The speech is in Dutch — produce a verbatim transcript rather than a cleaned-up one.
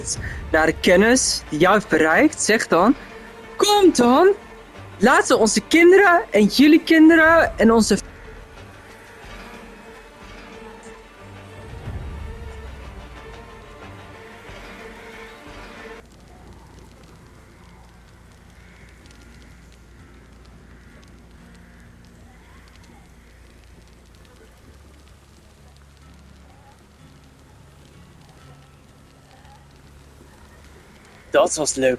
naar de kennis die jou heeft bereikt, zeg dan, kom dan, laten onze kinderen en jullie kinderen en onze Dat was leuk.